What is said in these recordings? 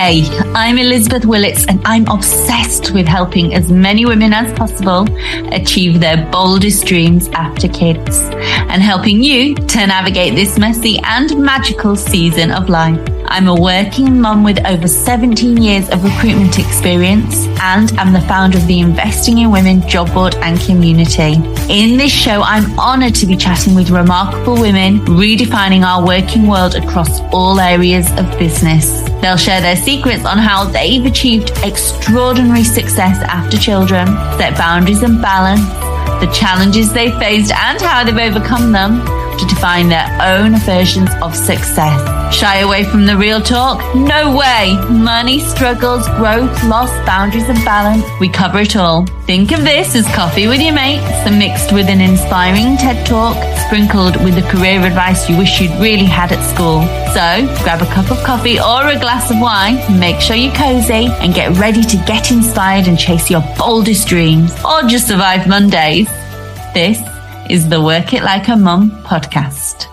Hey, I'm Elizabeth Willits and I'm obsessed with helping as many women as possible achieve their boldest dreams after kids and helping you to navigate this messy and magical season of life. I'm a working mum with over 17 years of recruitment experience and I'm the founder of the Investing in Women job board and community. In this show, I'm honoured to be chatting with remarkable women redefining our working world across all areas of business. They'll share their secrets on how they've achieved extraordinary success after children, set boundaries and balance, the challenges they faced and how they've overcome them to define their own versions of success. Shy away from the real talk? No way! Money, struggles, growth, loss, boundaries and balance. We cover it all. Think of this as coffee with your mates, mixed with an inspiring TED Talk, sprinkled with the career advice you wish you'd really had at school. So, grab a cup of coffee or a glass of wine, make sure you're cozy, and get ready to get inspired and chase your boldest dreams, or just survive Mondays. This is the Work It Like a Mum podcast.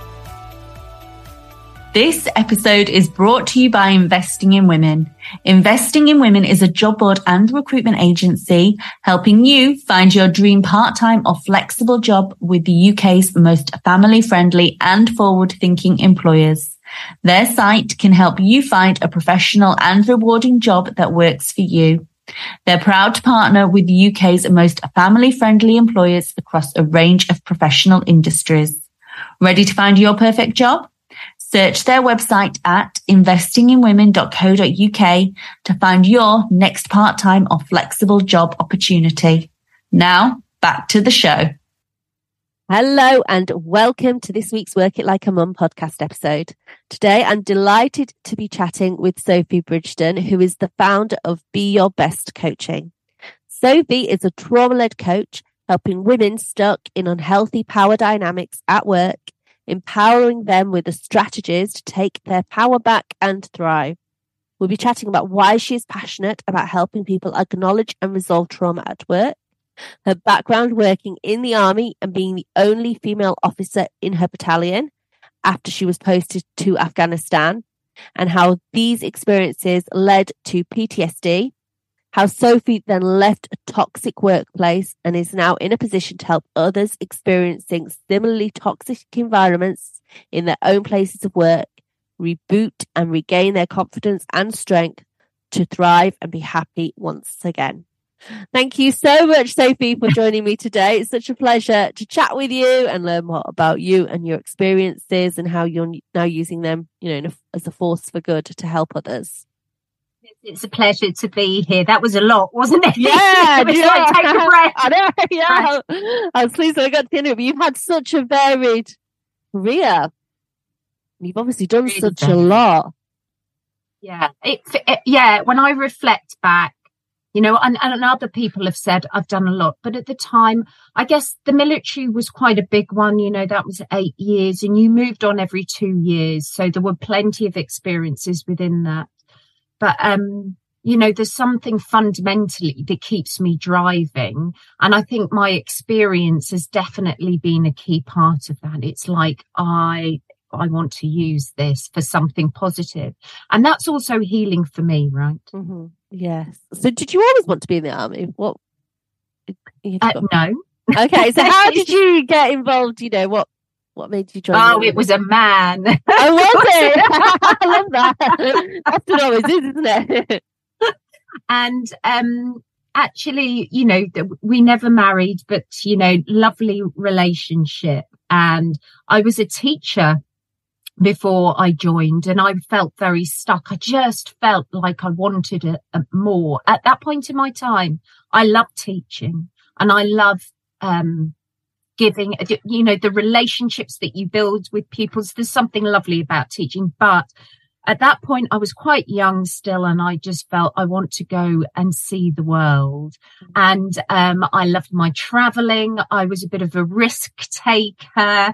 This episode is brought to you by Investing in Women. Investing in Women is a job board and recruitment agency helping you find your dream part-time or flexible job with the UK's most family-friendly and forward-thinking employers. Their site can help you find a professional and rewarding job that works for you. They're proud to partner with the UK's most family-friendly employers across a range of professional industries. Ready to find your perfect job? Search their website at investinginwomen.co.uk to find your next part-time or flexible job opportunity. Now, back to the show. Hello and welcome to this week's Work It Like a Mum podcast episode. Today, I'm delighted to be chatting with Sophie Bridgeton, who is the founder of Be Your Best Coaching. Sophie is a trauma-led coach helping women stuck in unhealthy power dynamics at work, empowering them with the strategies to take their power back and thrive. We'll be chatting about why she is passionate about helping people acknowledge and resolve trauma at work, her background working in the army and being the only female officer in her battalion after she was posted to Afghanistan, and how these experiences led to PTSD, how Sophie then left a toxic workplace and is now in a position to help others experiencing similarly toxic environments in their own places of work, reboot and regain their confidence and strength to thrive and be happy once again. Thank you so much, Sophie, for joining me today. It's such a pleasure to chat with you and learn more about you and your experiences and how you're now using them, as a force for good to help others. It's a pleasure to be here. That was a lot, wasn't it? Yeah, It was like, take a breath. I know. Yeah, I was pleased that I got to know. But you've had such a varied career. You've obviously done really such a lot. Yeah, yeah. When I reflect back, and other people have said I've done a lot, but at the time, I guess the military was quite a big one. That was 8 years, and you moved on every 2 years, so there were plenty of experiences within that. But, there's something fundamentally that keeps me driving. And I think my experience has definitely been a key part of that. It's like, I want to use this for something positive. And that's also healing for me, right? Mm-hmm. Yes. So did you always want to be in the army? What? No. Okay. So how did you get involved? What made you join? Oh, it was a man. Oh, was it? I love that. That's what it always is, isn't it? And actually, we never married, but, lovely relationship. And I was a teacher before I joined and I felt very stuck. I just felt like I wanted more. At that point in my time, I love teaching and I love giving, the relationships that you build with pupils. There's something lovely about teaching. But at that point, I was quite young still, and I just felt I want to go and see the world. And I loved my traveling. I was a bit of a risk taker.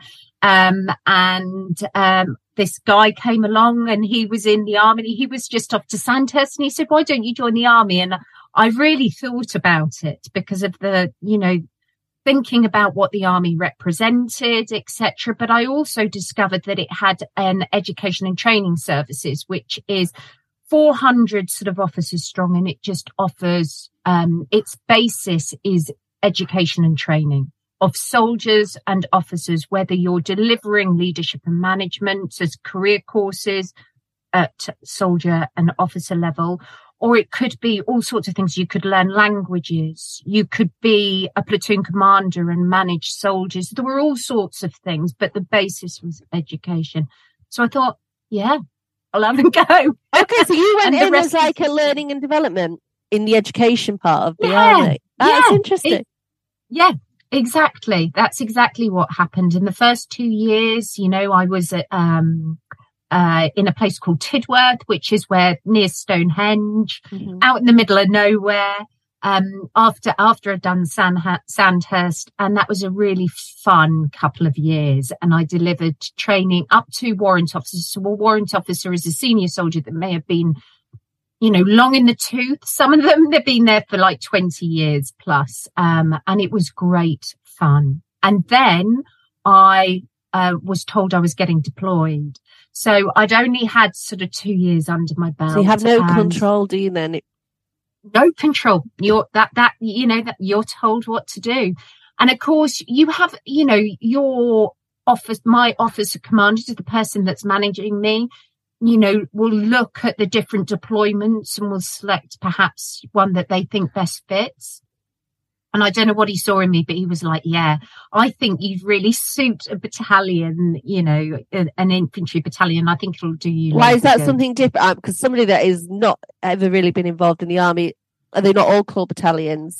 This guy came along and he was in the army. He was just off to Sandhurst and he said, why don't you join the army? And I really thought about it because of the, thinking about what the army represented, etc. But I also discovered that it had an education and training services, which is 400 sort of officers strong, and it just offers, its basis is education and training of soldiers and officers, whether you're delivering leadership and management as career courses at soldier and officer level, or it could be all sorts of things. You could learn languages. You could be a platoon commander and manage soldiers. There were all sorts of things, but the basis was education. So I thought, yeah, I'll have a go. Okay, so you went in as like a learning and development in the education part of the army. That's interesting. Yeah, exactly. That's exactly what happened. In the first 2 years, you know, I was at, in a place called Tidworth, which is where near Stonehenge, out in the middle of nowhere. After I'd done Sandhurst, and that was a really fun couple of years. And I delivered training up to warrant officers. So a warrant officer is a senior soldier that may have been, you know, long in the tooth. Some of them, they've been there for like 20 years plus. And it was great fun. And then I was told I was getting deployed. So I'd only had sort of 2 years under my belt. So you have no control, do you then? No control. You're you're told what to do. And of course you have, you know, my officer commander, the person that's managing me, you know, will look at the different deployments and will select perhaps one that they think best fits. And I don't know what he saw in me, but he was like, yeah, I think you'd really suit a battalion, you know, an infantry battalion. I think it'll do you. Why is that something different? Because somebody that is not ever really been involved in the army, are they not all called battalions?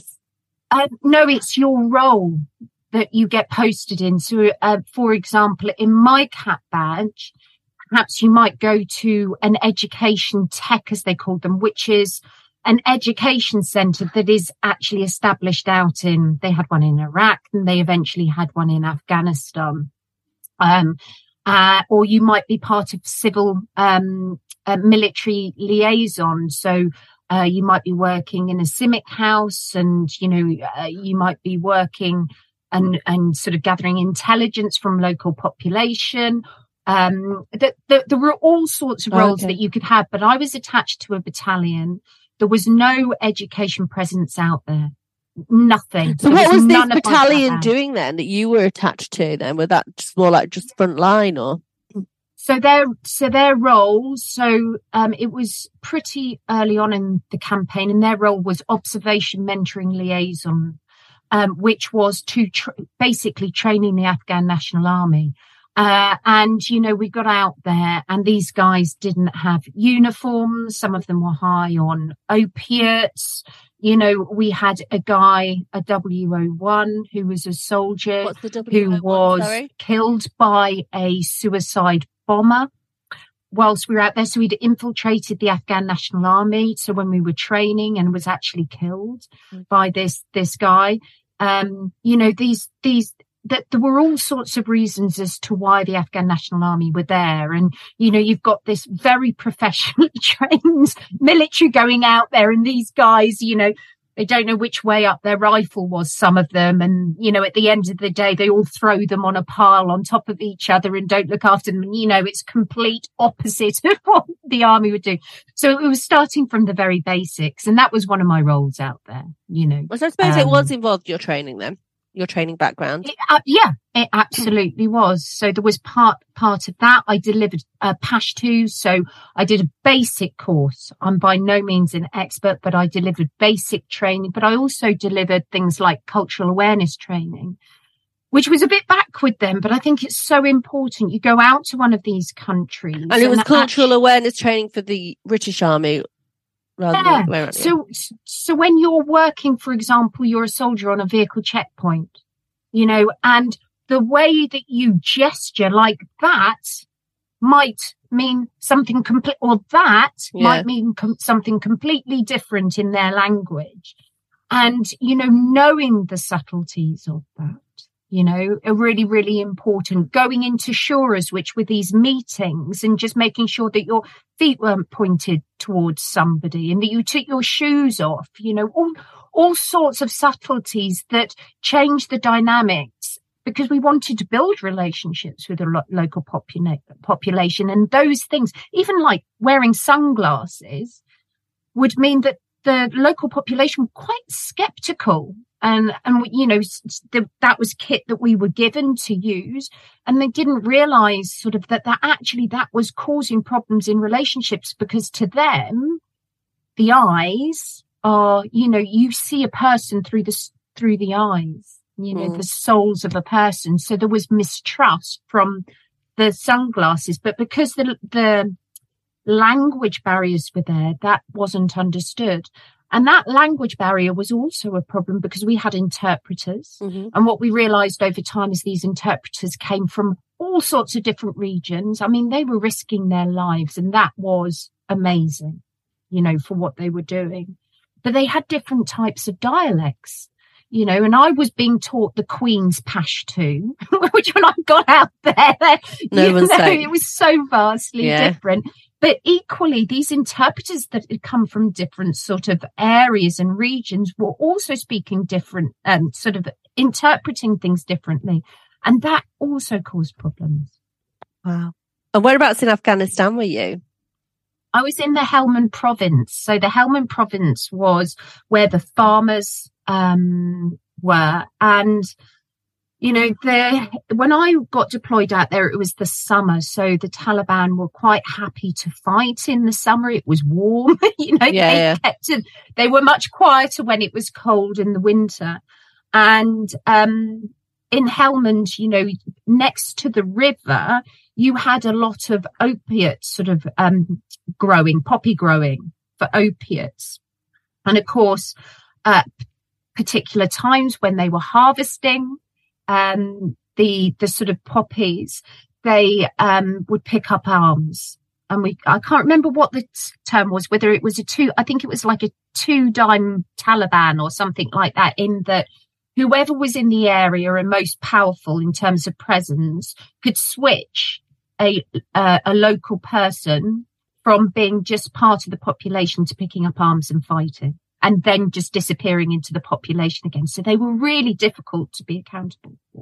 No, it's your role that you get posted in. So, for example, in my CAP badge, perhaps you might go to an education tech, as they call them, which is an education centre that is actually established they had one in Iraq and they eventually had one in Afghanistan. Or you might be part of civil, military liaison. So, you might be working in a CIMIC house and, you know, you might be working and sort of gathering intelligence from local population. There were all sorts of roles that you could have, but I was attached to a battalion. There was no education presence out there. Nothing. So what was this battalion doing then that you were attached to then? Was that just more like just front line or? So their role, it was pretty early on in the campaign, and their role was observation mentoring liaison, which was to basically training the Afghan National Army. And, you know, we got out there and these guys didn't have uniforms. Some of them were high on opiates. You know, we had a guy, a W01, who was a soldier who was killed by a suicide bomber whilst we were out there. So we'd infiltrated the Afghan National Army. So when we were training and was actually killed by this guy, you know, that there were all sorts of reasons as to why the Afghan National Army were there. And, you know, you've got this very professionally trained military going out there and these guys, you know, they don't know which way up their rifle was, some of them. And, you know, at the end of the day, they all throw them on a pile on top of each other and don't look after them. And, you know, it's complete opposite of what the army would do. So it was starting from the very basics. And that was one of my roles out there, you know. Well, so I suppose it was involved your training then. Your training background? It absolutely was. So there was part of that. I delivered Pashto. So I did a basic course. I'm by no means an expert, but I delivered basic training. But I also delivered things like cultural awareness training, which was a bit backward then. But I think it's so important. You go out to one of these countries. And it was cultural awareness training for the British Army. So when you're working, for example, you're a soldier on a vehicle checkpoint, you know, and the way that you gesture like that might mean something complete, or that might mean something completely different in their language. And, you know, knowing the subtleties of that, you know, are really, really important. Going into Shuras, which were these meetings, and just making sure that your feet weren't pointed towards somebody and that you took your shoes off, you know, all sorts of subtleties that change the dynamics because we wanted to build relationships with the local population. And those things, even like wearing sunglasses, would mean that the local population were quite skeptical. And that was kit that we were given to use. And they didn't realize sort of that was causing problems in relationships, because to them, the eyes are, you see a person through the eyes, the souls of a person. So there was mistrust from the sunglasses, but because the language barriers were there, that wasn't understood. And that language barrier was also a problem because we had interpreters. Mm-hmm. And what we realized over time is these interpreters came from all sorts of different regions. I mean, they were risking their lives, and that was amazing, for what they were doing. But they had different types of dialects, and I was being taught the Queen's Pashto, which when I got out there, it was so vastly different. But equally, these interpreters that had come from different sort of areas and regions were also speaking different, sort of interpreting things differently. And that also caused problems. Wow. And whereabouts in Afghanistan were you? I was in the Helmand province. So the Helmand province was where the farmers were. And when I got deployed out there, it was the summer. So the Taliban were quite happy to fight in the summer. It was warm, they were much quieter when it was cold in the winter. And in Helmand, next to the river, you had a lot of opiate sort of poppy growing for opiates. And of course, particular times when they were harvesting, the sort of poppies, they would pick up arms. And I can't remember what the term was, whether it was I think it was like a 2-dime Taliban or something like that, in that whoever was in the area and most powerful in terms of presence could switch a local person from being just part of the population to picking up arms and fighting, and then just disappearing into the population again. So they were really difficult to be accountable for.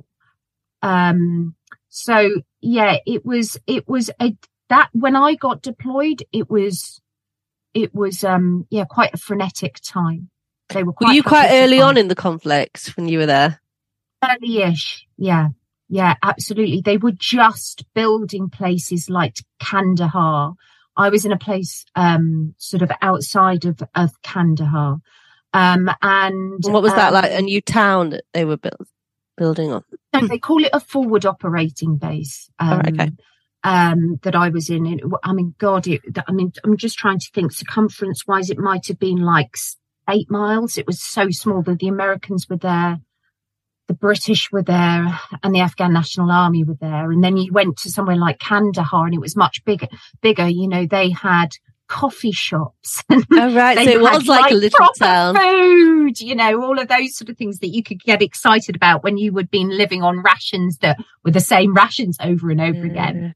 That when I got deployed, it was quite a frenetic time. Were you quite early on in the conflict when you were there? Early-ish, yeah, absolutely. They were just building places like Kandahar. I was in a place sort of outside of Kandahar. And what was that like? A new town that they were building on? They call it a forward operating base. Okay. That I was in. I mean, God, I'm just trying to think circumference wise, it might have been like 8 miles. It was so small that the Americans were there, the British were there, and the Afghan National Army were there. And then you went to somewhere like Kandahar, and it was much bigger. They had coffee shops. Oh, right. So it was like a little town. Food, all of those sort of things that you could get excited about when you had been living on rations that were the same rations over and over again.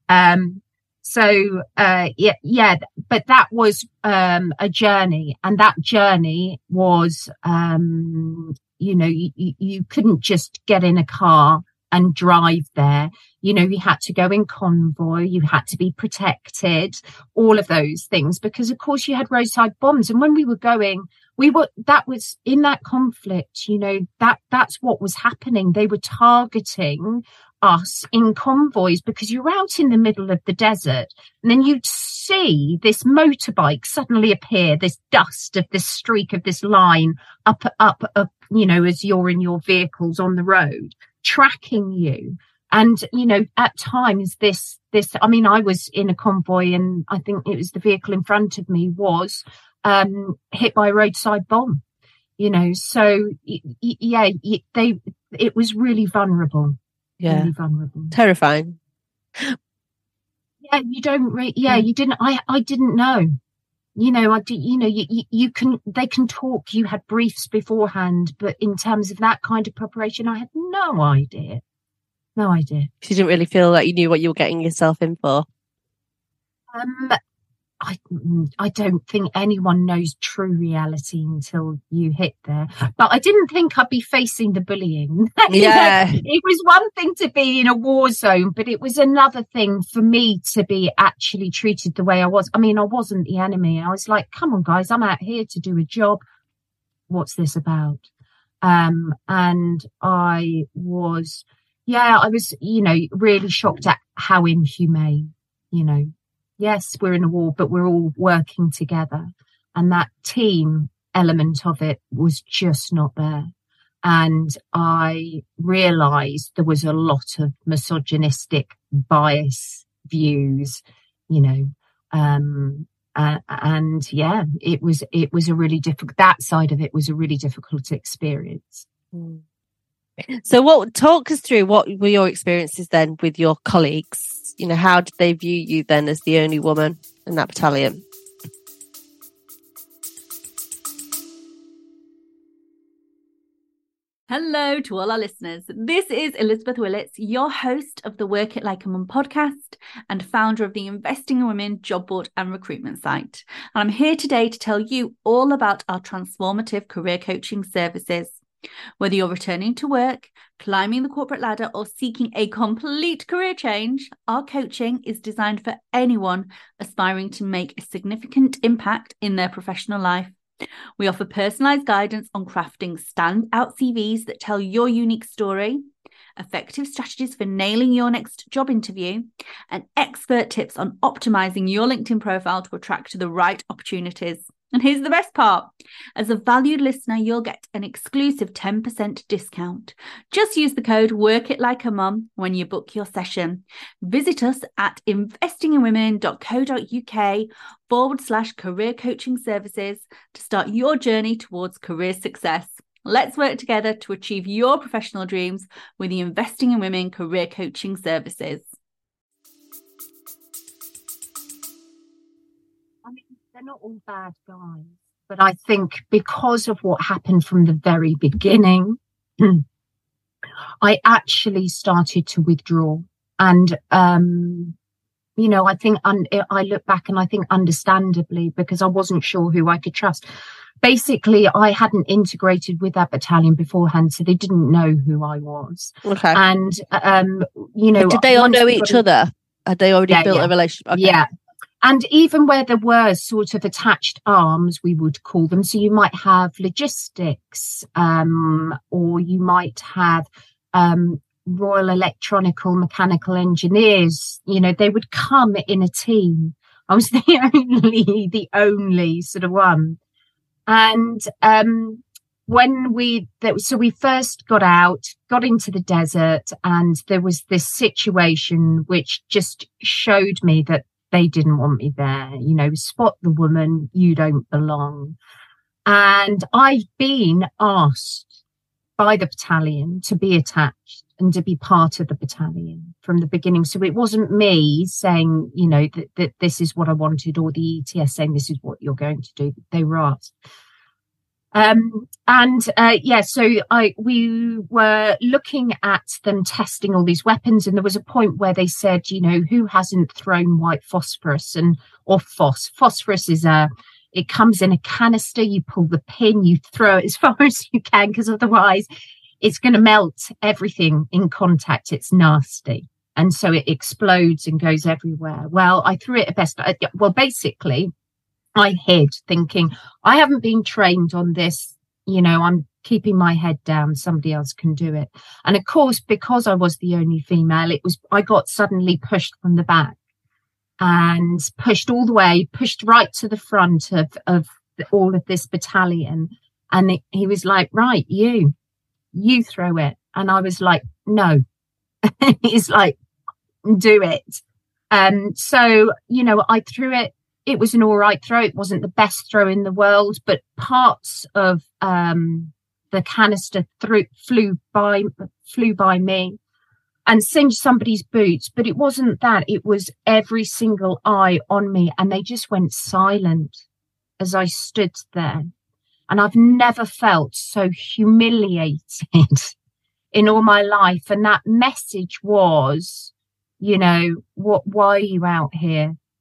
But that was a journey, and that journey was you couldn't just get in a car and drive there. You had to go in convoy, you had to be protected, all of those things, because of course you had roadside bombs. And when we were going, that was in that conflict, that's what was happening. They were targeting us in convoys because you're out in the middle of the desert, and then you'd see this motorbike suddenly appear, this dust of this streak of this line up, as you're in your vehicles on the road, tracking you. And, at times I was in a convoy, and I think it was the vehicle in front of me was hit by a roadside bomb, so it was really vulnerable. Yeah. Really vulnerable. Terrifying. Yeah, you don't you didn't, I didn't know. They can talk, you had briefs beforehand, but in terms of that kind of preparation, I had no idea. No idea. You didn't really feel like you knew what you were getting yourself in for. I don't think anyone knows true reality until you hit there. But I didn't think I'd be facing the bullying. Yeah. It was one thing to be in a war zone, but it was another thing for me to be actually treated the way I was. I mean, I wasn't the enemy. I was like, come on, guys, I'm out here to do a job. What's this about? And I was, really shocked at how inhumane, Yes, we're in a war, but we're all working together. And that team element of it was just not there. And I realized there was a lot of misogynistic bias views, it was a really difficult, that side of it was a really difficult experience. So talk us through what were your experiences then with your colleagues? How did they view you then as the only woman in that battalion? Hello to all our listeners. This is Elizabeth Willits, your host of the Work It Like a Mum podcast and founder of the Investing in Women job board and recruitment site. And I'm here today to tell you all about our transformative career coaching services. Whether you're returning to work, climbing the corporate ladder, or seeking a complete career change, our coaching is designed for anyone aspiring to make a significant impact in their professional life. We offer personalised guidance on crafting standout CVs that tell your unique story, effective strategies for nailing your next job interview, and expert tips on optimising your LinkedIn profile to attract the right opportunities. And here's the best part. As a valued listener, you'll get an exclusive 10% discount. Just use the code WORKITLIKEAMUM when you book your session. Visit us at investinginwomen.co.uk/career coaching services to start your journey towards career success. Let's work together to achieve your professional dreams with the Investing in Women career coaching services. They're not all bad guys, but I think because of what happened from the very beginning, I actually started to withdraw. And, I think I look back and I think understandably, because I wasn't sure who I could trust. Basically, I hadn't integrated with that battalion beforehand, so they didn't know who I was. Okay. And, did they all know each other? Had they already built a relationship? Okay. Yeah. And even where there were sort of attached arms, we would call them. So you might have logistics, or you might have Royal Electronical Mechanical Engineers. They would come in a team. I was the only sort of one. And when we first got into the desert, and there was this situation which just showed me that they didn't want me there, spot the woman, you don't belong. And I've been asked by the battalion to be attached and to be part of the battalion from the beginning. So it wasn't me saying, that this is what I wanted, or the ETS saying this is what you're going to do. They were asked. So we were looking at them testing all these weapons, and there was a point where they said, who hasn't thrown white phosphorus or phosphorus is it comes in a canister, you pull the pin, you throw it as far as you can, because otherwise it's going to melt everything in contact. It's nasty. And so it explodes and goes everywhere. Well, I threw it at best. Basically, I hid, thinking, I haven't been trained on this. I'm keeping my head down. Somebody else can do it. And of course, because I was the only female, I got suddenly pushed from the back and pushed all the way, pushed right to the front of all of this battalion. And he was like, right, you throw it. And I was like, no. He's like, do it. So, I threw it. It was an all right throw. It wasn't the best throw in the world, but parts of the canister flew by me and singed somebody's boots. But it wasn't that. It was every single eye on me, and they just went silent as I stood there. And I've never felt so humiliated in all my life. And that message was, why are you out here?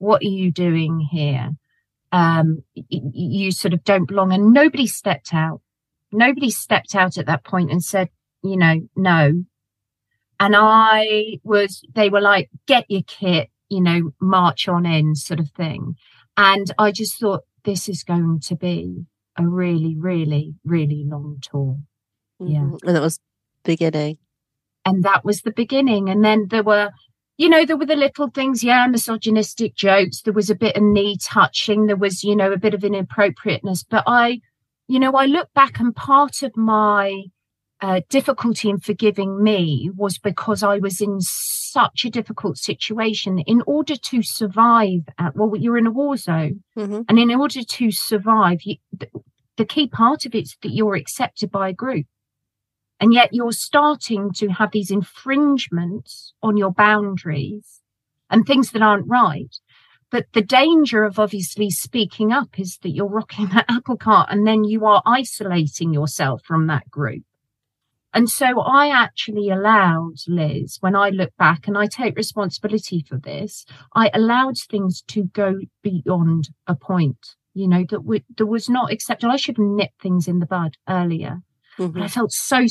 what are you doing here? You sort of don't belong. And nobody stepped out. Nobody stepped out at that point and said, no. And they were like, get your kit, march on in, sort of thing. And I just thought, this is going to be a really, really, really long tour. Yeah. And that was beginning. And that was the beginning. And then there were the little things, misogynistic jokes. There was a bit of knee touching. There was, a bit of inappropriateness. But I look back, and part of my difficulty in forgiving me was because I was in such a difficult situation. In order to survive, you're in a war zone. Mm-hmm. And in order to survive, the key part of it is that you're accepted by a group. And yet you're starting to have these infringements on your boundaries and things that aren't right. But the danger of obviously speaking up is that you're rocking that apple cart, and then you are isolating yourself from that group. And so I actually allowed, Liz, when I look back, and I take responsibility for this, I allowed things to go beyond a point, that was not acceptable. I should have nipped things in the bud earlier. Mm-hmm. But I felt so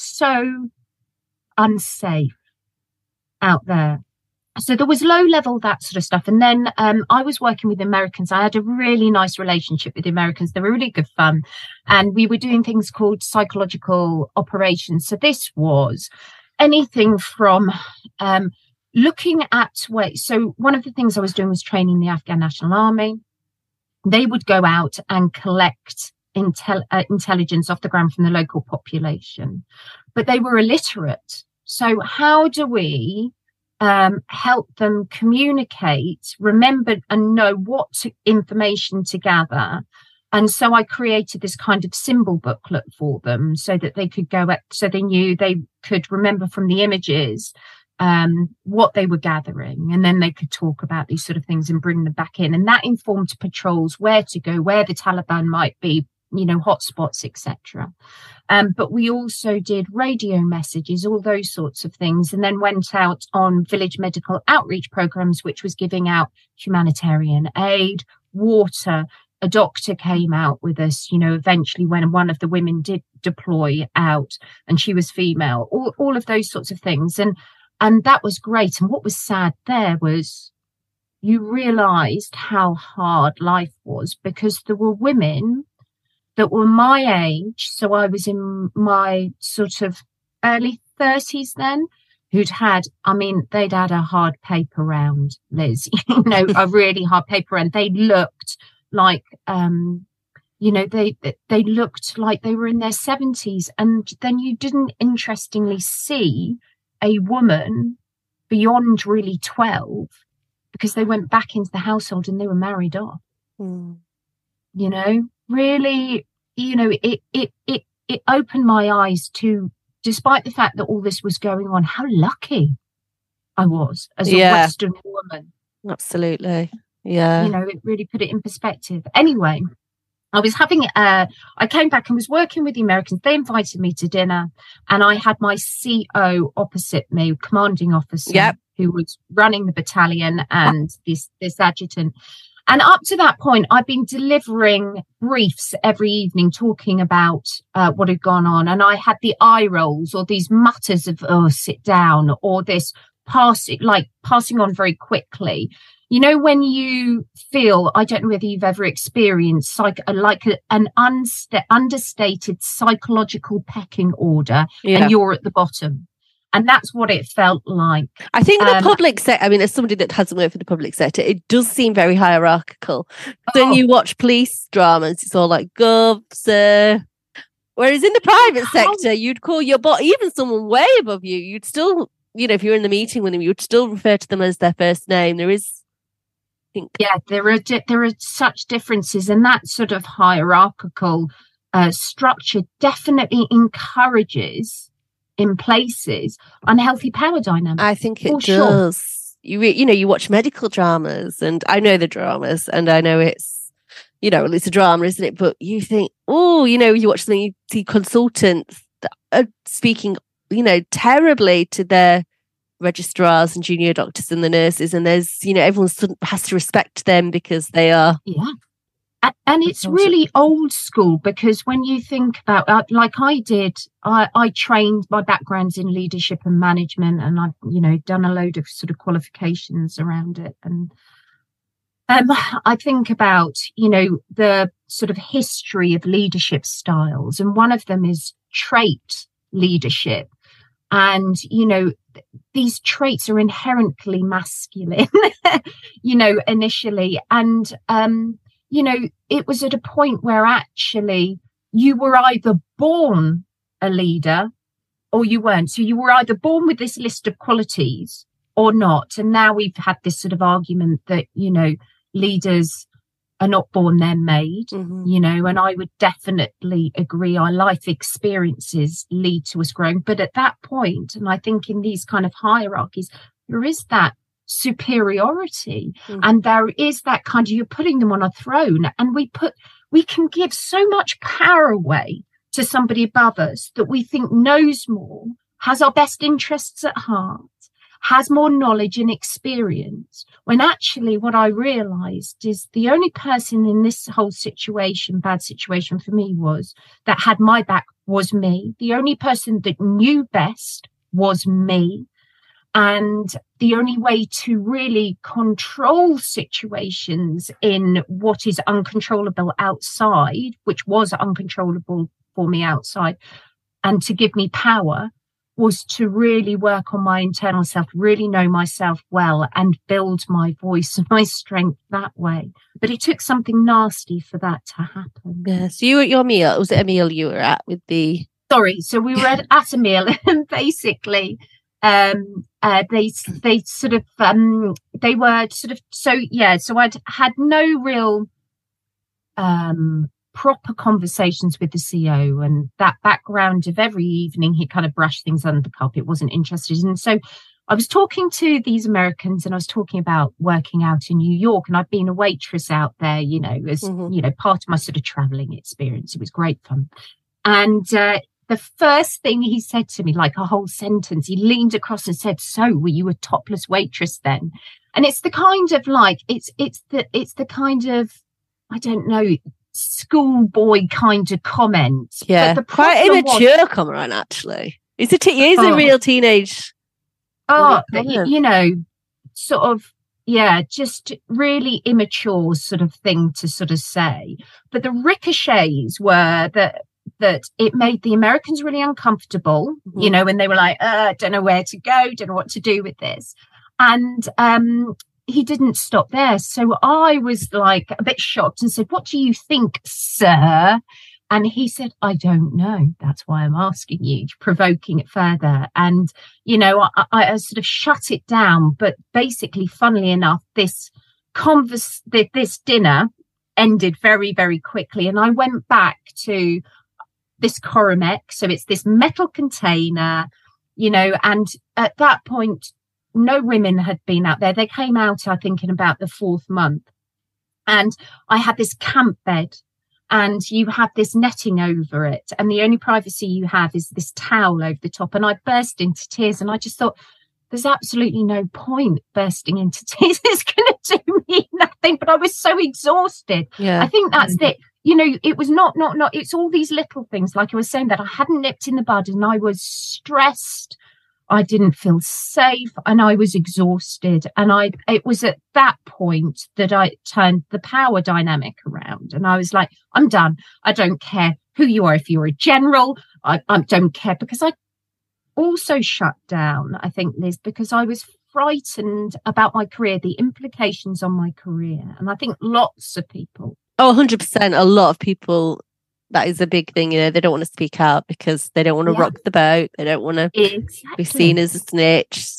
unsafe out there. So there was low level, that sort of stuff. And then I was working with Americans. I had a really nice relationship with the Americans. They were really good fun. And we were doing things called psychological operations. So this was anything from looking at So one of the things I was doing was training the Afghan National Army. They would go out and collect intelligence off the ground from the local population, but they were illiterate. So how do we help them communicate, remember, and know what information to gather? And so I created this kind of symbol booklet for them so that they could so they knew they could remember from the images what they were gathering, and then they could talk about these sort of things and bring them back in. And that informed patrols where to go, where the Taliban might be, hotspots, etc. But we also did radio messages, all those sorts of things, and then went out on village medical outreach programs, which was giving out humanitarian aid, water. A doctor came out with us, eventually when one of the women did deploy out, and she was female, all of those sorts of things. And that was great. And what was sad there was you realized how hard life was, because there were women that were my age. So I was in my sort of early 30s then, they'd had a hard paper round, Liz, a really hard paper round. They looked like, they looked like they were in their 70s. And then you didn't interestingly see a woman beyond really 12, because they went back into the household and they were married off. Really, it opened my eyes to, despite the fact that all this was going on, how lucky I was as a Western woman. Absolutely. Yeah. It really put it in perspective. Anyway, I was I came back and was working with the Americans. They invited me to dinner, and I had my CO opposite me, commanding officer, who was running the battalion, and this adjutant. And up to that point, I'd been delivering briefs every evening, talking about what had gone on. And I had the eye rolls, or these mutters of, oh, sit down, or this passing on very quickly. When you feel, I don't know whether you've ever experienced an understated psychological pecking order, and you're at the bottom. And that's what it felt like. I think the public sector, as somebody that hasn't worked for the public sector, it does seem very hierarchical. Then you watch police dramas, it's all like, gov, sir. Whereas in the private sector, you'd call your boss, even someone way above you, you'd still, if you're in the meeting with them, you'd still refer to them as their first name. There is, there are such differences, and that sort of hierarchical structure definitely encourages, in places, unhealthy power dynamics. I think it does. Sure. You watch medical dramas, and I know the dramas, and I know it's, it's a drama, isn't it? But you think, you watch something, you see consultants that are speaking, terribly to their registrars and junior doctors and the nurses, and there's, everyone has to respect them because they are. Yeah. And it's really old school, because when you think about, like I did, I trained, my background's in leadership and management, and I've, done a load of sort of qualifications around it. And I think about, the sort of history of leadership styles, and one of them is trait leadership. And, these traits are inherently masculine, initially. And, it was at a point where actually you were either born a leader or you weren't. So you were either born with this list of qualities or not. And now we've had this sort of argument that, leaders are not born, they're made, and I would definitely agree our life experiences lead to us growing. But at that point, and I think in these kind of hierarchies, there is that superiority, and there is that kind of, you're putting them on a throne, and we can give so much power away to somebody above us that we think knows more, has our best interests at heart, has more knowledge and experience, when actually what I realized is the only person in this whole situation, bad situation for me, was that had my back was me. The only person that knew best was me. And the only way to really control situations in what is uncontrollable outside, which was uncontrollable for me outside, and to give me power, was to really work on my internal self, really know myself well, and build my voice and my strength that way. But it took something nasty for that to happen. Yeah. So you were at your meal. Was it a meal you were at with the... Sorry. So we were at a meal, and basically... they sort of they were sort of, so I'd had no real proper conversations with the CEO, and that background of every evening he kind of brushed things under the carpet, wasn't interested. And so I was talking to these Americans, and I was talking about working out in New York, and I've been a waitress out there, as part of my sort of traveling experience. It was great fun. And the first thing he said to me, like a whole sentence, he leaned across and said, "So were you a topless waitress then?" And it's the kind of like, it's the kind of, I don't know, schoolboy kind of comment. Yeah, but quite immature comment, actually. He's a real teenage. Sort of, just really immature sort of thing to sort of say. But the ricochets were that it made the Americans really uncomfortable, and they were like, don't know where to go, don't know what to do with this. And he didn't stop there. So I was like a bit shocked and said, "What do you think, sir?" And he said, "I don't know. That's why I'm asking you," provoking it further. And, I sort of shut it down. But basically, funnily enough, this dinner ended very, very quickly. And I went back to this Coromex. So it's this metal container, and at that point, no women had been out there. They came out, I think, in about the 4th month. And I had this camp bed, and you have this netting over it. And the only privacy you have is this towel over the top. And I burst into tears, and I just thought, there's absolutely no point bursting into tears. It's going to do me nothing. But I was so exhausted. Yeah. I think that's it. It was not, it's all these little things, like I was saying, that I hadn't nipped in the bud, and I was stressed. I didn't feel safe, and I was exhausted. And it was at that point that I turned the power dynamic around, and I was like, I'm done. I don't care who you are. If you're a general, I don't care, because I also shut down, I think, Liz, because I was frightened about my career, the implications on my career. And I think lots of people. Oh, 100%. A lot of people, that is a big thing. They don't want to speak out because they don't want to rock the boat. They don't want to be seen as a snitch,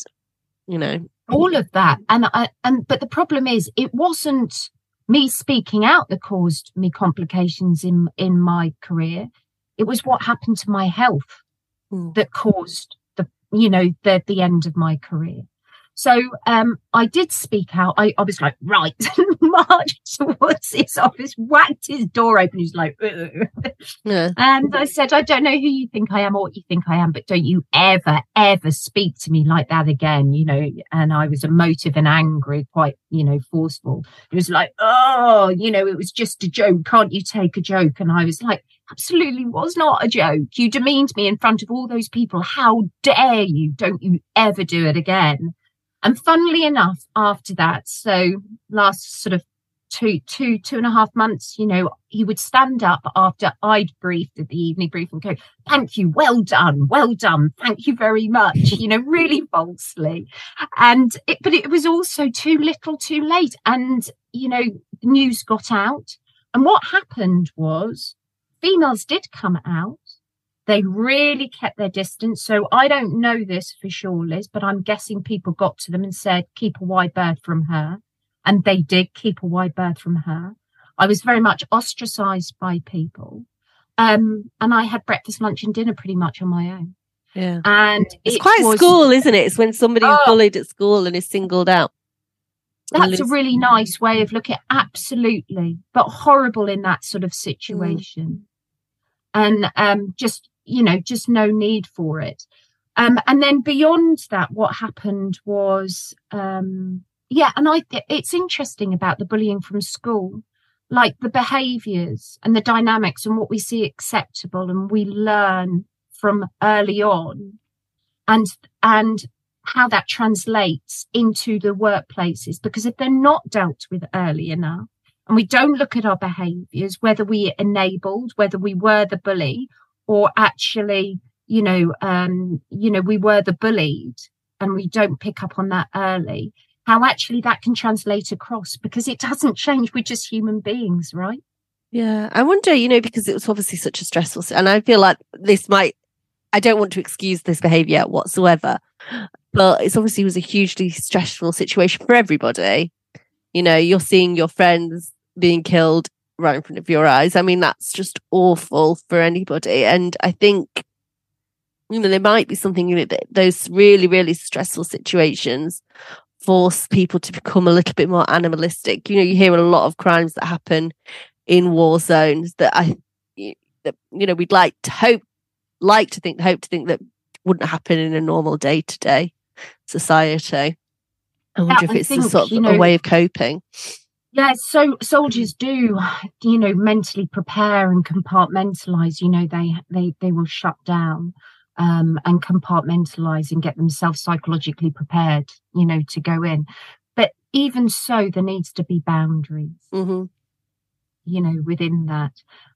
All of that. But the problem is, it wasn't me speaking out that caused me complications in my career. It was what happened to my health that caused the end of my career. So I did speak out. I was like, right, march towards his office, whacked his door open. He's like, Yeah. and I said, I don't know who you think I am or what you think I am, but don't you ever, ever speak to me like that again, you know. And I was emotive and angry, quite, you know, forceful. It was like, oh, you know, it was just a joke. Can't you take a joke? And I was like, absolutely was not a joke. You demeaned me in front of all those people. How dare you? Don't you ever do it again. And funnily enough, after that, so last sort of two and a half months, you know, he would stand up after I'd briefed at the evening brief and go, thank you, well done, thank you very much, you know, really falsely. But it was also too little too late. And, you know, the news got out. And what happened was females did come out. They really kept their distance. So I don't know this for sure, Liz, but I'm guessing people got to them and said, keep a wide berth from her. And they did keep a wide berth from her. I was very much ostracized by people. And I had breakfast, lunch and dinner pretty much on my own. Yeah. And it's quite school, isn't it? It's when somebody's bullied at school and is singled out. That's a really nice way of looking. Absolutely. But horrible in that sort of situation. And just, you know, just no need for it. And then beyond that, what happened was, it's interesting about the bullying from school, like the behaviours and the dynamics and what we see acceptable and we learn from early on, and how that translates into the workplaces. Because if they're not dealt with early enough, and we don't look at our behaviours, whether we enabled, whether we were the bully, or actually, we were the bullied, and we don't pick up on that early, how actually that can translate across, because it doesn't change. We're just human beings, right? Yeah. I wonder, you know, because it was obviously such a stressful, and I feel like I don't want to excuse this behaviour whatsoever, but it's obviously was a hugely stressful situation for everybody. You know, you're seeing your friends being killed right in front of your eyes. I mean, that's just awful for anybody. And I think, you know, there might be something in it that those really, really stressful situations force people to become a little bit more animalistic. You know, you hear a lot of crimes that happen in war zones that we'd like to hope that wouldn't happen in a normal day-to-day society. I wonder if it's a sort of a way of coping. Yeah, so soldiers do, you know, mentally prepare and compartmentalise. You know, they will shut down and compartmentalise and get themselves psychologically prepared, you know, to go in. But even so, there needs to be boundaries, you know, within that.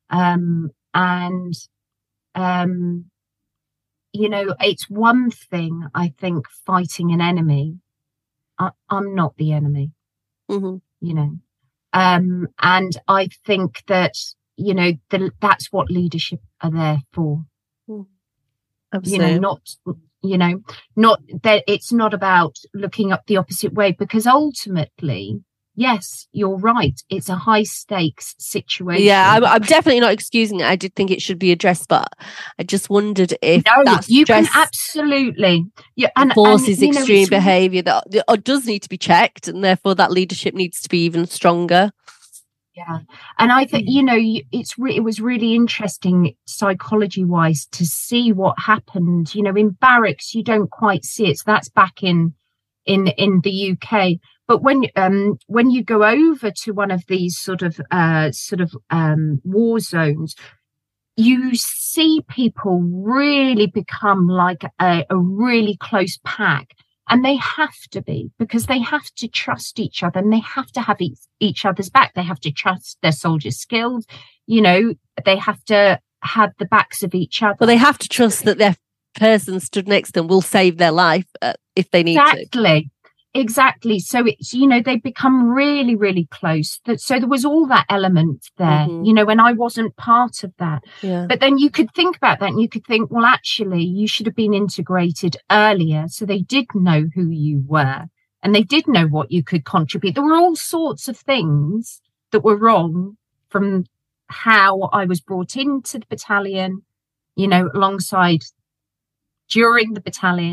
You know, it's one thing, I think, fighting an enemy. I'm not the enemy, you know. And I think that, you know, that's what leadership are there for. Absolutely. Not that it's not about looking up the opposite way, because ultimately, yes, you're right. It's a high stakes situation. Yeah, I'm definitely not excusing it. I did think it should be addressed, but I just wondered if you can absolutely forces extreme behaviour that does need to be checked, and therefore that leadership needs to be even stronger. Yeah, and I think, you know, it was really interesting psychology wise to see what happened. You know, in barracks you don't quite see it. So that's back in the UK. But when you go over to one of these sort of war zones, you see people really become like a really close pack. And they have to be, because they have to trust each other and they have to have each other's back. They have to trust their soldiers' skills. You know, they have to have the backs of each other. Well, they have to trust that their person stood next to them will save their life if they need to. Exactly. So it's, you know, they become really, really close. So there was all that element there, you know, when I wasn't part of that. Yeah. But then you could think about that and you could think, well, actually, you should have been integrated earlier. So they did know who you were and they did know what you could contribute. There were all sorts of things that were wrong from how I was brought into the battalion, you know, alongside during the battalion.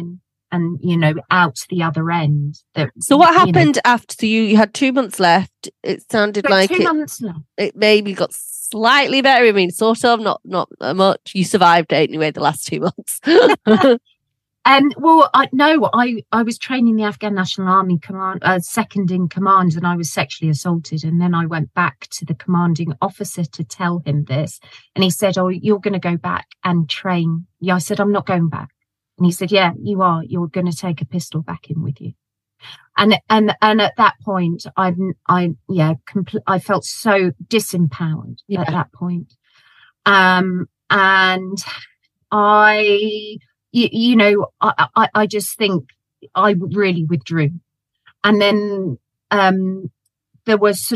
and, out the other end. So what happened after? So you had 2 months left. It sounded like 2 months left. It maybe got slightly better. I mean, sort of, not much. You survived anyway the last 2 months. Well, I was training the Afghan National Army command, second in command, and I was sexually assaulted. And then I went back to the commanding officer to tell him this. And he said, "Oh, you're going to go back and train." Yeah, I said, "I'm not going back." And he said, "Yeah, you are. You're going to take a pistol back in with you." And at that point, I felt so disempowered at that point. And I just think I really withdrew. And then there was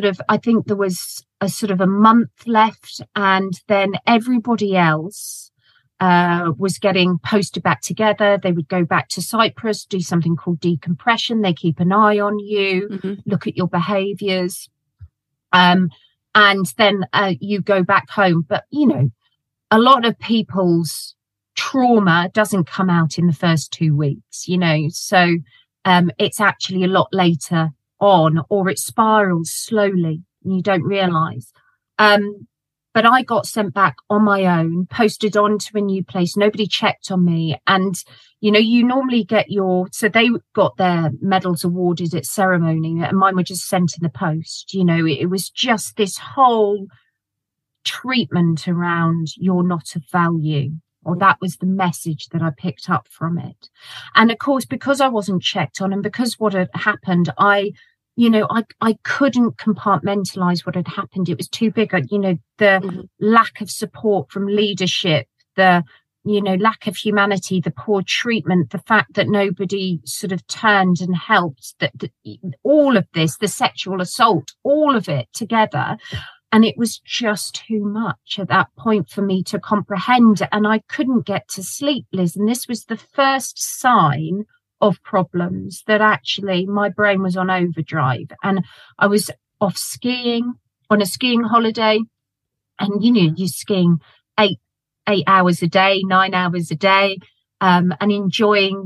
a month left, and then everybody else was getting posted back together. They would go back to Cyprus, do something called decompression. They keep an eye on you, look at your behaviours, and then you go back home. But, a lot of people's trauma doesn't come out in the first 2 weeks, so it's actually a lot later on, or it spirals slowly and you don't realise. But I got sent back on my own, posted on to a new place. Nobody checked on me. And, you normally get so they got their medals awarded at ceremony, and mine were just sent in the post. It was just this whole treatment around you're not of value. Or that was the message that I picked up from it. And of course, because I wasn't checked on and because what had happened, I couldn't compartmentalize what had happened. It was too big. The lack of support from leadership, the, lack of humanity, the poor treatment, the fact that nobody sort of turned and helped, that all of this, the sexual assault, all of it together. And it was just too much at that point for me to comprehend. And I couldn't get to sleep, Liz. And this was the first sign of problems, that actually my brain was on overdrive. And I was off skiing on a skiing holiday. And, you're skiing eight hours a day, 9 hours a day, and enjoying,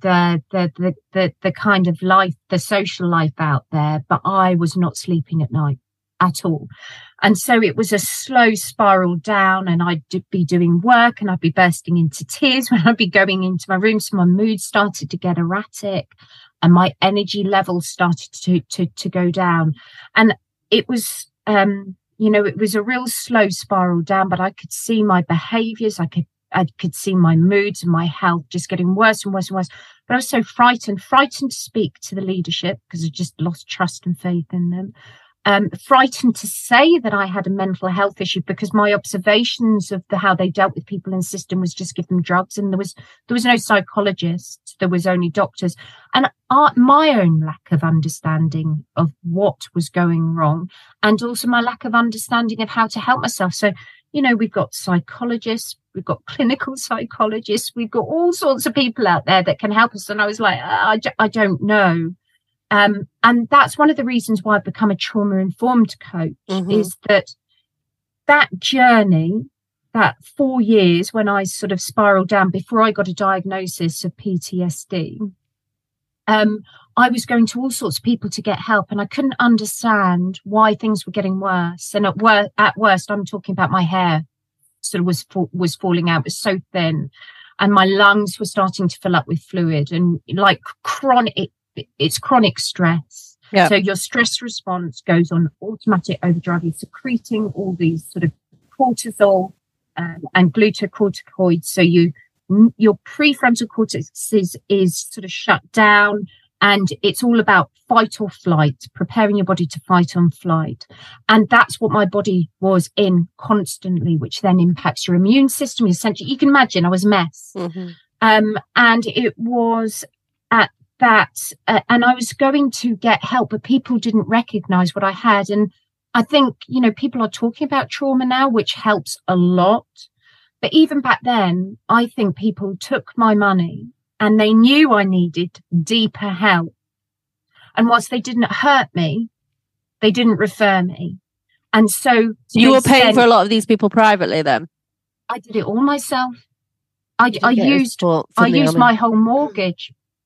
the kind of life, the social life out there. But I was not sleeping at night at all. And so it was a slow spiral down, and I'd be doing work and I'd be bursting into tears when I'd be going into my room. So my mood started to get erratic and my energy levels started to go down. And it was, it was a real slow spiral down, but I could see my behaviors. I could see my moods and my health just getting worse and worse and worse. But I was so frightened to speak to the leadership because I just lost trust and faith in them. Frightened to say that I had a mental health issue because my observations of how they dealt with people in the system was just give them drugs, and there was no psychologists, there was only doctors, and my own lack of understanding of what was going wrong, and also my lack of understanding of how to help myself. So, we've got psychologists, we've got clinical psychologists, we've got all sorts of people out there that can help us, and I was like, I don't know. And that's one of the reasons why I've become a trauma-informed coach, is that journey, that 4 years when I sort of spiraled down before I got a diagnosis of PTSD, I was going to all sorts of people to get help, and I couldn't understand why things were getting worse. And at worst, I'm talking about my hair sort of was falling out, was so thin, and my lungs were starting to fill up with fluid, and like it's chronic stress. Yeah. So your stress response goes on automatic overdrive. You're secreting all these sort of cortisol and glucocorticoids. So your prefrontal cortex is sort of shut down, and it's all about fight or flight, preparing your body to fight on flight. And that's what my body was in constantly, which then impacts your immune system. Essentially, you can imagine I was a mess. And it was at that, and I was going to get help, but people didn't recognize what I had. And I think, people are talking about trauma now, which helps a lot. But even back then, I think people took my money and they knew I needed deeper help. And whilst they didn't hurt me, they didn't refer me. And so you were paying for a lot of these people privately then? I did it all myself. I used my whole mortgage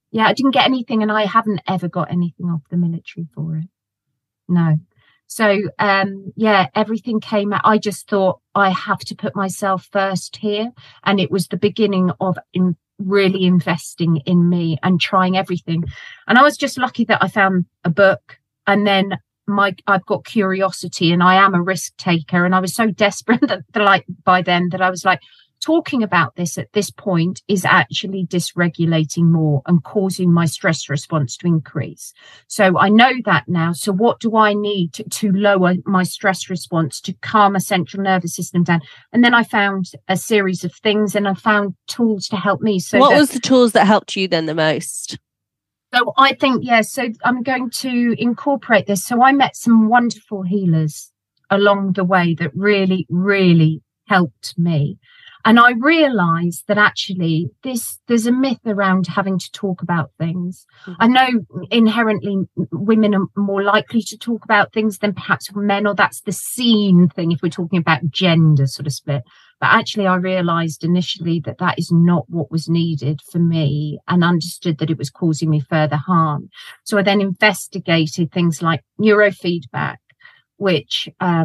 Yeah, I didn't get anything, and I haven't ever got anything off the military for it. No. So, everything came out. I just thought, I have to put myself first here. And it was the beginning of really investing in me and trying everything. And I was just lucky that I found a book, and then I've got curiosity, and I am a risk taker. And I was so desperate by then that I was like, talking about this at this point is actually dysregulating more and causing my stress response to increase. So I know that now. So what do I need to lower my stress response, to calm my central nervous system down? And then I found a series of things, and I found tools to help me. So what was the tools that helped you then the most? So I think, so I'm going to incorporate this. So I met some wonderful healers along the way that really, really helped me. And I realized that actually there's a myth around having to talk about things. Mm-hmm. I know inherently women are more likely to talk about things than perhaps men, or that's the seen thing if we're talking about gender sort of split. But actually, I realized initially that is not what was needed for me, and understood that it was causing me further harm. So I then investigated things like neurofeedback, which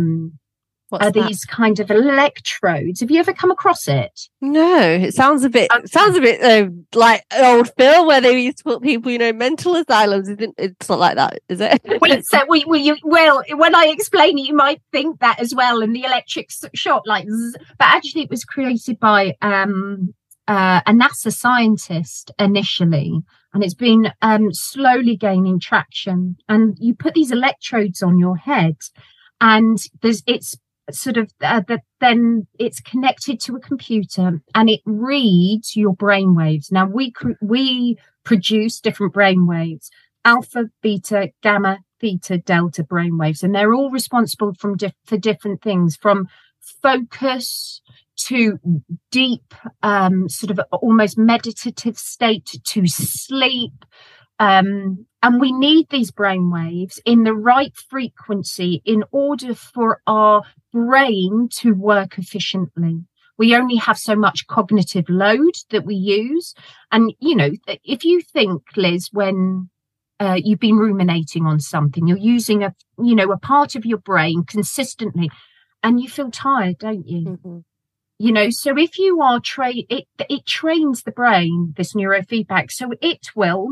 are these kind of electrodes. Have you ever come across it? No, it sounds a bit like an old film where they used to put people, mental asylums. It's not like that, is it? Well, when I explain it, you might think that as well. And the electric shock, but actually, it was created by a NASA scientist initially, and it's been slowly gaining traction. And you put these electrodes on your head, and it's sort of then it's connected to a computer, and it reads your brain waves. Now we produce different brain waves: alpha, beta, gamma, theta, delta brain waves, and they're all responsible for different things, from focus to deep sort of almost meditative state to sleep. And we need these brain waves in the right frequency in order for our brain to work efficiently. We only have so much cognitive load that we use. And, if you think, Liz, when you've been ruminating on something, you're using a part of your brain consistently, and you feel tired, don't you? Mm-hmm. So if you are it trains the brain, this neurofeedback, so it will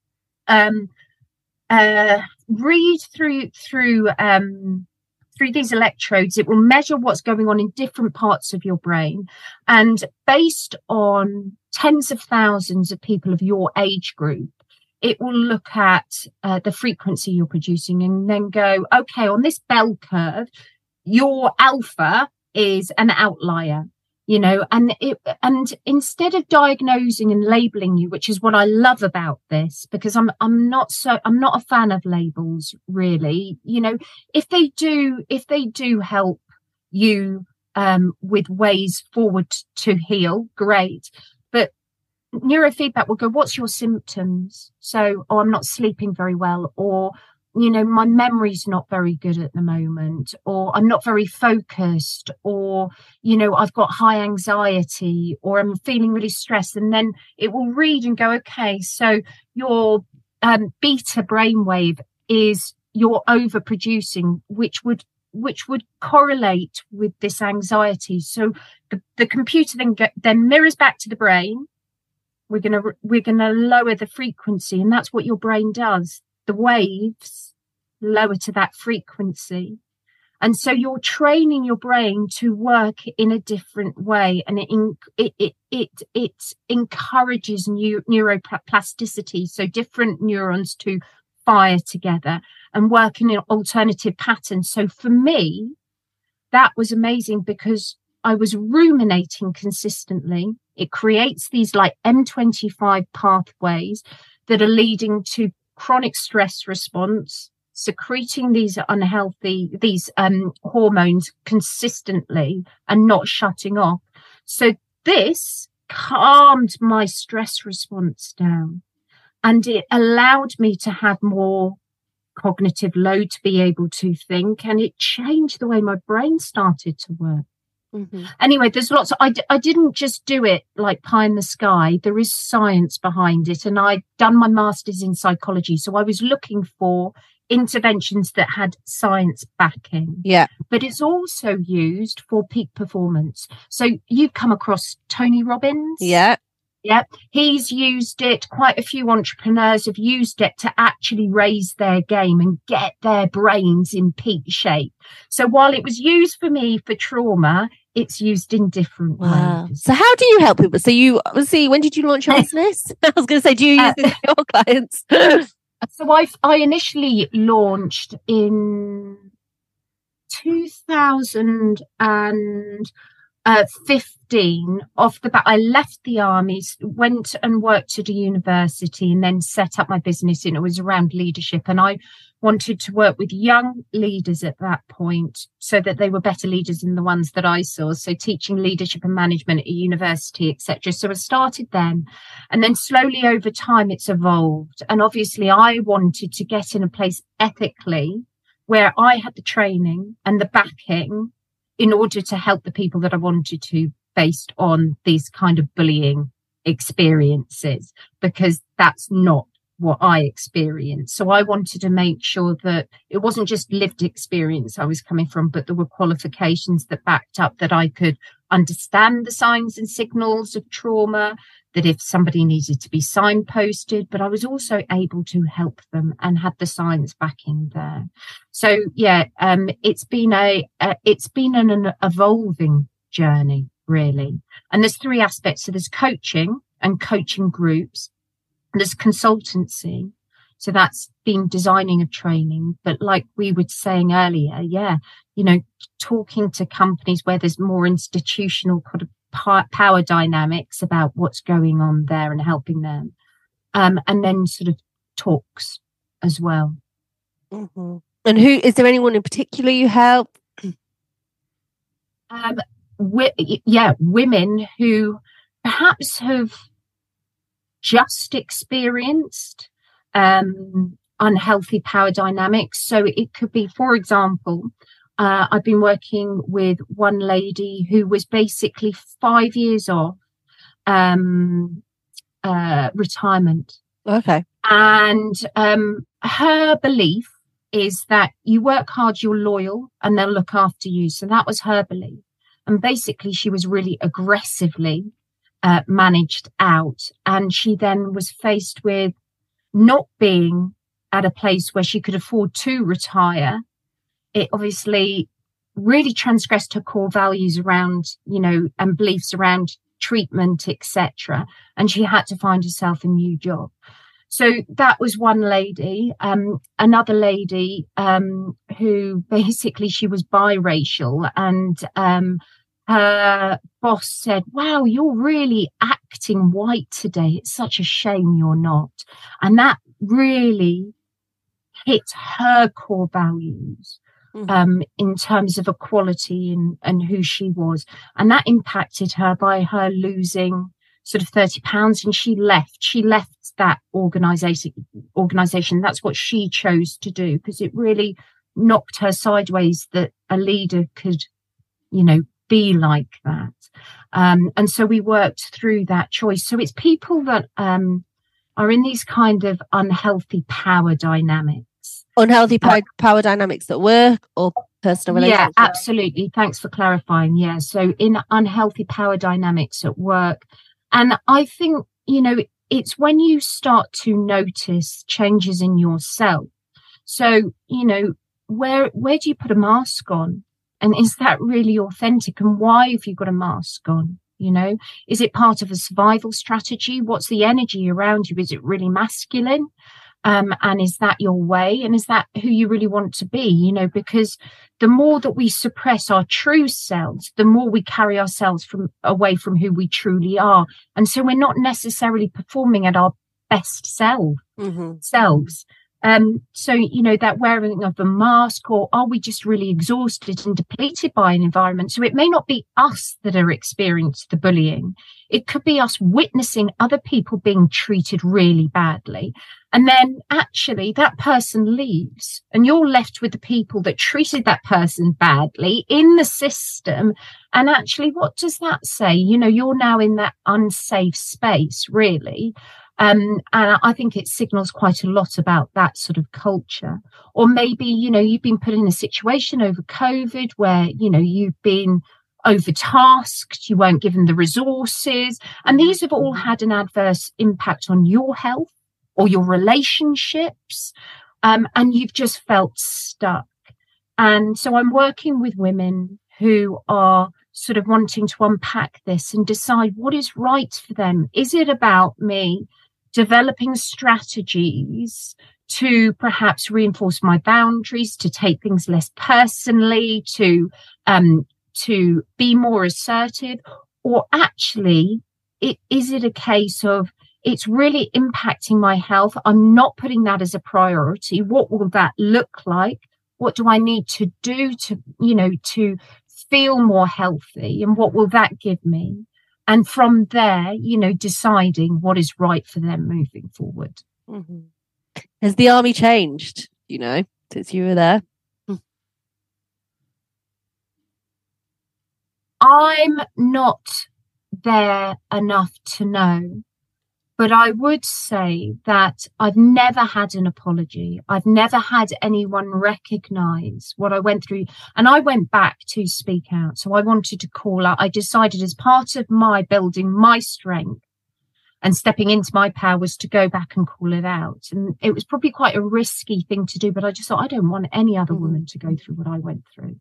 read through these electrodes. It will measure what's going on in different parts of your brain, and based on tens of thousands of people of your age group, it will look at the frequency you're producing, and then go, okay, on this bell curve, your alpha is an outlier. And instead of diagnosing and labeling you, which is what I love about this, because I'm not a fan of labels, really. If they do help you with ways forward to heal, great. But neurofeedback will go, what's your symptoms? So, I'm not sleeping very well, or my memory's not very good at the moment, or I'm not very focused, or, I've got high anxiety, or I'm feeling really stressed. And then it will read and go, okay, so your beta brainwave is you're overproducing, which would correlate with this anxiety. So the computer then mirrors back to the brain. We're gonna lower the frequency, and that's what your brain does. The waves lower to that frequency. And so you're training your brain to work in a different way, and it encourages neuroplasticity, so different neurons to fire together and work in alternative patterns. So for me, that was amazing, because I was ruminating consistently. It creates these like M25 pathways that are leading to chronic stress response, secreting these hormones consistently and not shutting off. So this calmed my stress response down, and it allowed me to have more cognitive load to be able to think, and it changed the way my brain started to work. Anyway, there's lots. I didn't just do it like pie in the sky. There is science behind it. And I'd done my master's in psychology. So I was looking for interventions that had science backing. Yeah. But it's also used for peak performance. So you've come across Tony Robbins. Yeah. Yeah, he's used it. Quite a few entrepreneurs have used it to actually raise their game and get their brains in peak shape. So while it was used for me for trauma, it's used in different ways. So how do you help people? So you obviously, when did you launch your business? I was going to say, do you use this for your clients? So I initially launched in 2015 off the bat. I left the army, went and worked at a university and then set up my business, and it was around leadership. And I wanted to work with young leaders at that point so that they were better leaders than the ones that I saw. So teaching leadership and management at university, etc. So I started then, and then slowly over time it's evolved. And obviously I wanted to get in a place ethically where I had the training and the backing in order to help the people that I wanted to, based on these kind of bullying experiences, because that's not what I experienced. So I wanted to make sure that it wasn't just lived experience I was coming from, but there were qualifications that backed up that I could understand the signs and signals of trauma, that if somebody needed to be signposted, but I was also able to help them and had the science backing there. So yeah, it's been an evolving journey, really. And there's three aspects. So there's coaching and coaching groups. There's consultancy. So that's been designing of training. But like we were saying earlier, talking to companies where there's more institutional kind of power dynamics about what's going on there and helping them. And then sort of talks as well. Mm-hmm. And is there anyone in particular you help? Women who perhaps have just experienced unhealthy power dynamics. So it could be, for example, I've been working with one lady who was basically 5 years off retirement. Okay. And her belief is that you work hard, you're loyal, and they'll look after you. So that was her belief. And basically, she was really aggressively managed out. And she then was faced with not being at a place where she could afford to retire. It obviously really transgressed her core values around, and beliefs around treatment, etc. And she had to find herself a new job. So that was one lady. Another lady who basically she was biracial, and her boss said, "Wow, you're really acting white today. It's such a shame you're not." And that really hit her core values in terms of equality and who she was. And that impacted her by her losing sort of 30 pounds. And she left that organization. That's what she chose to do, because it really knocked her sideways that a leader could, be like that. And so we worked through that choice. So it's people that are in these kind of unhealthy power dynamics. Unhealthy power dynamics at work or personal relationships? Yeah, absolutely. Thanks for clarifying. Yeah. So in unhealthy power dynamics at work. And I think, it's when you start to notice changes in yourself. So, where do you put a mask on? And is that really authentic? And why have you got a mask on? Is it part of a survival strategy? What's the energy around you? Is it really masculine? And is that your way? And is that who you really want to be? Because the more that we suppress our true selves, the more we carry ourselves away from who we truly are. And so we're not necessarily performing at our best selves. So, you know, that wearing of a mask, or are we just really exhausted and depleted by an environment? So it may not be us that are experiencing the bullying. It could be us witnessing other people being treated really badly. And then actually that person leaves and you're left with the people that treated that person badly in the system. And actually, what does that say? You know, you're now in that unsafe space, really. And I think it signals quite a lot about that sort of culture. Or maybe, you know, you've been put in a situation over COVID where, you know, you've been overtasked, you weren't given the resources, and these have all had an adverse impact on your health or your relationships, and you've just felt stuck. And so I'm working with women who are sort of wanting to unpack this and decide what is right for them. Is it about me developing strategies to perhaps reinforce my boundaries, to take things less personally, to be more assertive? Or actually, is it a case of it's really impacting my health? I'm not putting that as a priority. What will that look like? What do I need to do to, you know, to feel more healthy? And what will that give me? And from there, you know, deciding what is right for them moving forward. Mm-hmm. Has the army changed, you know, since you were there? I'm not there enough to know, but I would say that I've never had an apology. I've never had anyone recognize what I went through. And I went back to speak out. So I wanted to call out. I decided as part of my building my strength and stepping into my power was to go back and call it out. And it was probably quite a risky thing to do, but I just thought I don't want any other woman to go through what I went through.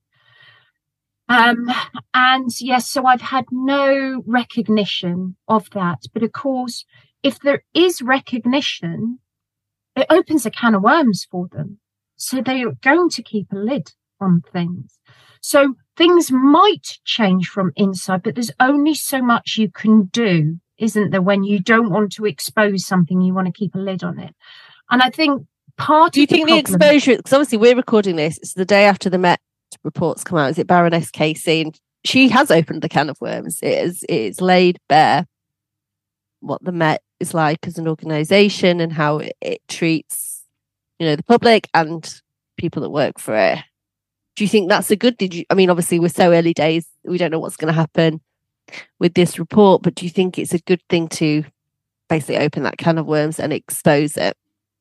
And yes, so I've had no recognition of that. But of course, if there is recognition, it opens a can of worms for them. So they are going to keep a lid on things. So things might change from inside, but there's only so much you can do, isn't there, when you don't want to expose something, you want to keep a lid on it. And I think do you think the exposure, because obviously we're recording this, it's the day after the Met reports come out, is it Baroness Casey? And she has opened the can of worms. It's laid bare what the Met is like as an organisation and how it treats, you know, the public and people that work for it. Do you think that's a good? I mean, obviously we're so early days, we don't know what's going to happen with this report, but do you think it's a good thing to basically open that can of worms and expose it?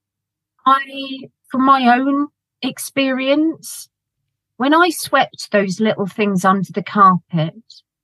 From my own experience, when I swept those little things under the carpet,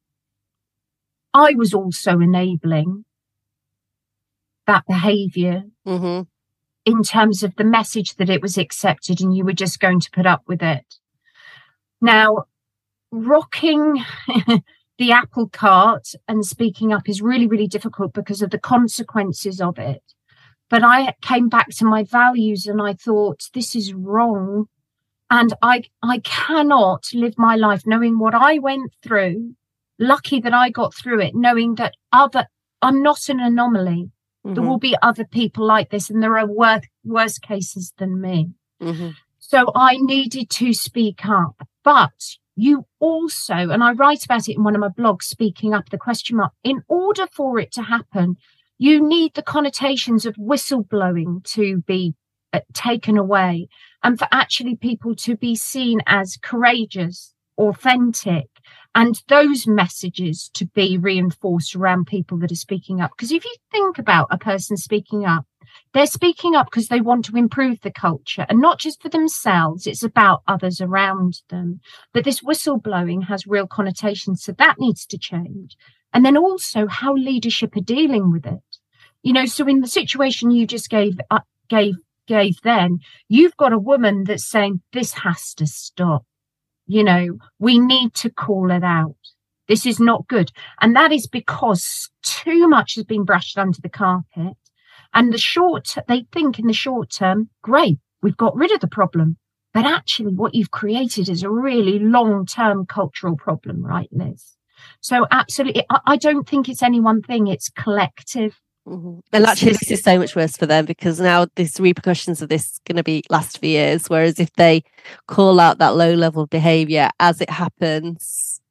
I was also enabling that behaviour in terms of the message that it was accepted and you were just going to put up with it. Now, rocking the apple cart and speaking up is really, really difficult because of the consequences of it. But I came back to my values and I thought, this is wrong. And I cannot live my life knowing what I went through, lucky that I got through it, knowing that I'm not an anomaly. Mm-hmm. There will be other people like this and there are worse cases than me. Mm-hmm. So I needed to speak up. But you also, and I write about it in one of my blogs, speaking up, the question mark, in order for it to happen, you need the connotations of whistleblowing to be taken away, and for actually people to be seen as courageous, authentic, and those messages to be reinforced around people that are speaking up. Because if you think about a person speaking up, they're speaking up because they want to improve the culture, and not just for themselves, it's about others around them. But this whistleblowing has real connotations, so that needs to change. And then also how leadership are dealing with it. You know, so in the situation you just gave then, you've got a woman that's saying this has to stop. You know, we need to call it out. This is not good. And that is because too much has been brushed under the carpet. And they think in the short term, great, we've got rid of the problem. But actually what you've created is a really long-term cultural problem, right, Liz? So absolutely, I don't think it's any one thing. It's collective. Mm-hmm. And actually, this is so much worse for them, because now these repercussions of this is going to last for years. Whereas if they call out that low level behavior as it happens,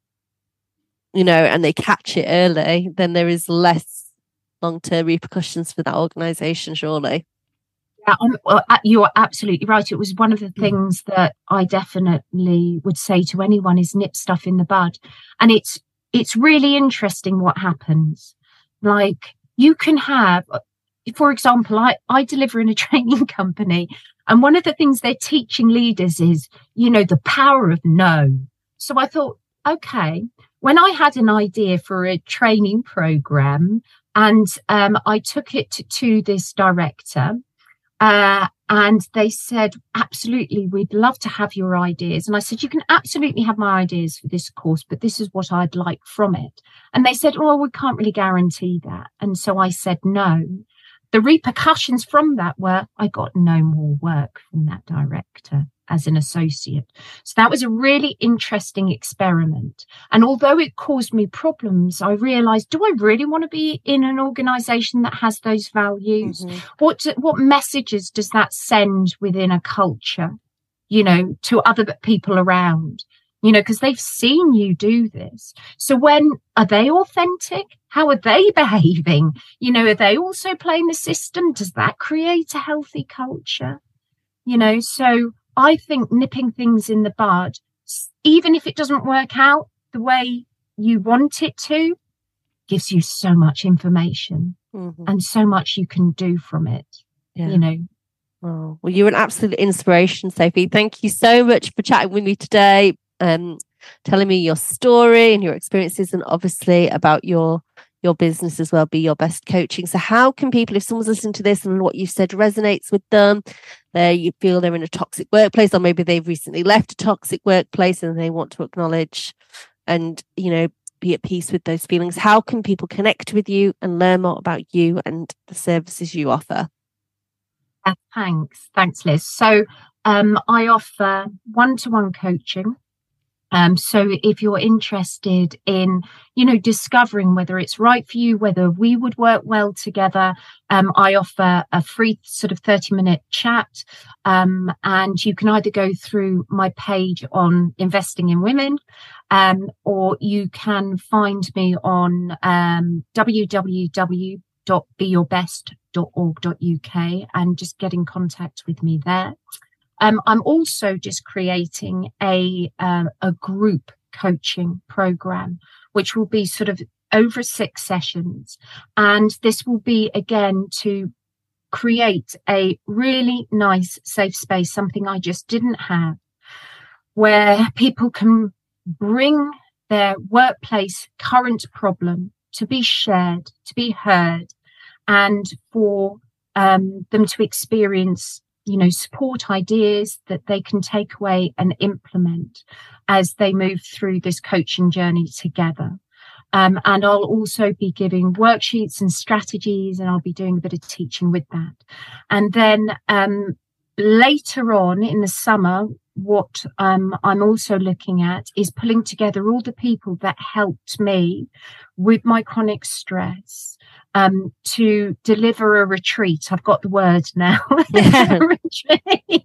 and they catch it early, then there is less long-term repercussions for that organization, surely. Yeah, you're absolutely right. It was one of the things that I definitely would say to anyone is nip stuff in the bud. And it's really interesting what happens. Like, you can have, for example, I deliver in a training company, and one of the things they're teaching leaders is, the power of no. So I thought, okay, when I had an idea for a training program, and I took it to this director, and they said, absolutely, we'd love to have your ideas. And I said, you can absolutely have my ideas for this course, but this is what I'd like from it. And they said, oh, we can't really guarantee that. And so I said, no. The repercussions from that were I got no more work from that director as an associate. So that was a really interesting experiment. And although it caused me problems, I realized, do I really want to be in an organization that has those values? Mm-hmm. What messages does that send within a culture, to other people around? Because they've seen you do this. So are they authentic? How are they behaving? Are they also playing the system? Does that create a healthy culture? So I think nipping things in the bud, even if it doesn't work out the way you want it to, gives you so much information, mm-hmm. and so much you can do from it, Oh, well, you're an absolute inspiration, Sophie. Thank you so much for chatting with me today, telling me your story and your experiences, and obviously about your business as well, Be Your Best Coaching. So how can people, if someone's listening to this and what you've said resonates with them, you feel they're in a toxic workplace, or maybe they've recently left a toxic workplace and they want to acknowledge and, be at peace with those feelings, how can people connect with you and learn more about you and the services you offer? Thanks, Liz. So I offer one-to-one coaching. So if you're interested in, discovering whether it's right for you, whether we would work well together, I offer a free sort of 30-minute chat. And you can either go through my page on investing in women, or you can find me on www.beyourbest.org.uk and just get in contact with me there. I'm also just creating a group coaching program, which will be sort of over 6 sessions. And this will be, again, to create a really nice, safe space, something I just didn't have, where people can bring their workplace current problem to be shared, to be heard, and for them to experience support ideas that they can take away and implement as they move through this coaching journey together. And I'll also be giving worksheets and strategies, and I'll be doing a bit of teaching with that. And then later on in the summer, what I'm also looking at is pulling together all the people that helped me with my chronic stress, to deliver a retreat. I've got the word now. Retreat.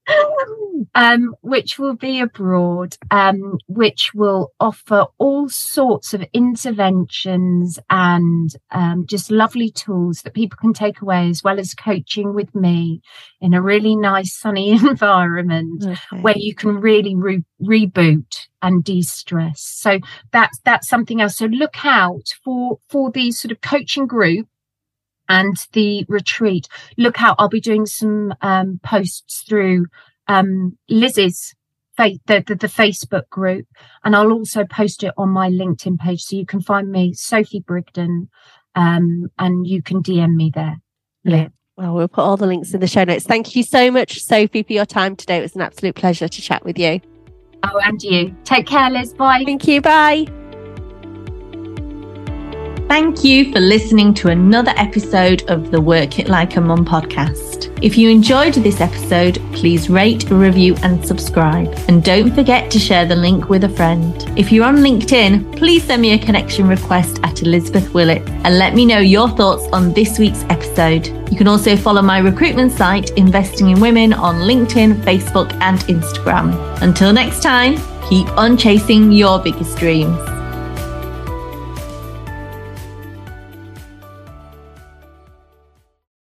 Which will be abroad, which will offer all sorts of interventions and just lovely tools that people can take away, as well as coaching with me in a really nice sunny environment, where you can really reboot and de-stress. So that's something else. So look out for these sort of coaching group and the retreat. Look out, I'll be doing some posts through Liz's the Facebook group, and I'll also post it on my LinkedIn page, so you can find me, Sophie Brigden, and you can DM me there. Yeah. Well, we'll put all the links in the show notes. Thank you so much, Sophie, for your time today. It was an absolute pleasure to chat with you. Oh, and you. Take care, Liz. Bye. Thank you. Bye. Thank you for listening to another episode of the Work It Like a Mum podcast. If you enjoyed this episode, please rate, review and subscribe. And don't forget to share the link with a friend. If you're on LinkedIn, please send me a connection request at Elizabeth Willett and let me know your thoughts on this week's episode. You can also follow my recruitment site, Investing in Women, on LinkedIn, Facebook and Instagram. Until next time, keep on chasing your biggest dreams.